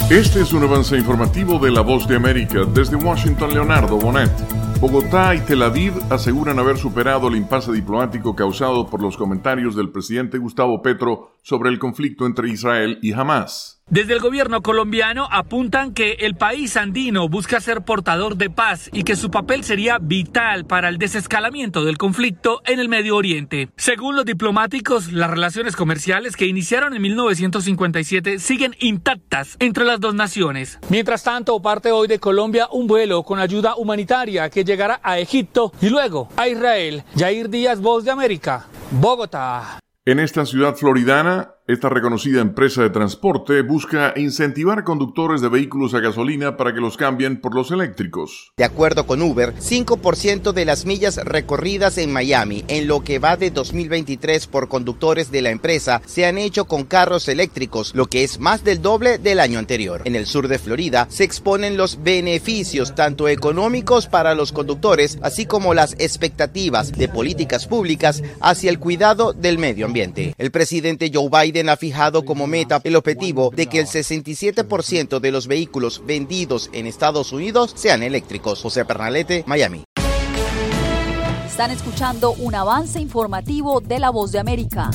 Este es un avance informativo de La Voz de América. Desde Washington, Leonardo Bonet. Bogotá y Tel Aviv aseguran haber superado el impasse diplomático causado por los comentarios del presidente Gustavo Petro sobre el conflicto entre Israel y Hamás. Desde el gobierno colombiano apuntan que el país andino busca ser portador de paz y que su papel sería vital para el desescalamiento del conflicto en el Medio Oriente. Según los diplomáticos, las relaciones comerciales que iniciaron en 1957 siguen intactas entre las dos naciones. Mientras tanto, parte hoy de Colombia un vuelo con ayuda humanitaria que llegará a Egipto y luego a Israel. Yair Díaz, Voz de América, Bogotá. En esta ciudad floridana, esta reconocida empresa de transporte busca incentivar conductores de vehículos a gasolina para que los cambien por los eléctricos. De acuerdo con Uber, 5% de las millas recorridas en Miami en lo que va de 2023 por conductores de la empresa se han hecho con carros eléctricos, lo que es más del doble del año anterior. En el sur de Florida se exponen los beneficios tanto económicos para los conductores, así como las expectativas de políticas públicas hacia el cuidado del medio ambiente. El presidente Joe Biden ha fijado como meta el objetivo de que el 67% de los vehículos vendidos en Estados Unidos sean eléctricos. José Pernalete, Miami. Están escuchando un avance informativo de La Voz de América.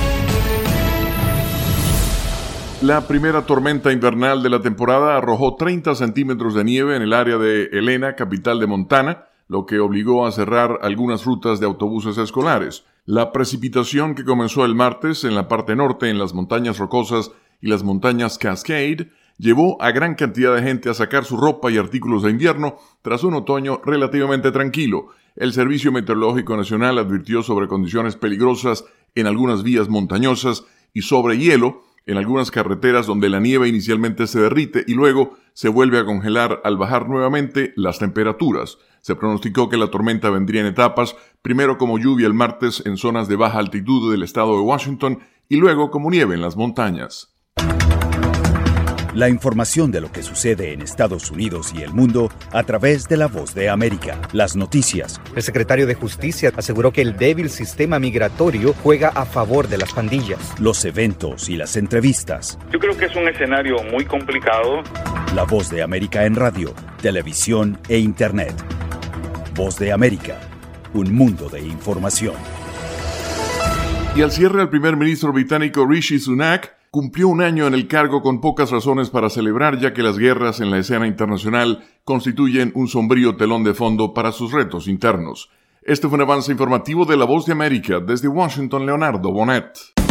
La primera tormenta invernal de la temporada arrojó 30 centímetros de nieve en el área de Helena, capital de Montana, lo que obligó a cerrar algunas rutas de autobuses escolares. La precipitación que comenzó el martes en la parte norte, en las montañas rocosas y las montañas Cascade, llevó a gran cantidad de gente a sacar su ropa y artículos de invierno tras un otoño relativamente tranquilo. El Servicio Meteorológico Nacional advirtió sobre condiciones peligrosas en algunas vías montañosas y sobre hielo en algunas carreteras donde la nieve inicialmente se derrite y luego se vuelve a congelar al bajar nuevamente las temperaturas. Se pronosticó que la tormenta vendría en etapas, primero como lluvia el martes en zonas de baja altitud del estado de Washington y luego como nieve en las montañas. La información de lo que sucede en Estados Unidos y el mundo a través de La Voz de América. Las noticias. El secretario de Justicia aseguró que el débil sistema migratorio juega a favor de las pandillas. Los eventos y las entrevistas. Yo creo que es un escenario muy complicado. La Voz de América en radio, televisión e internet. Voz de América, un mundo de información. Y al cierre, el primer ministro británico Rishi Sunak cumplió un año en el cargo con pocas razones para celebrar, ya que las guerras en la escena internacional constituyen un sombrío telón de fondo para sus retos internos. Este fue un avance informativo de La Voz de América. Desde Washington, Leonardo Bonet.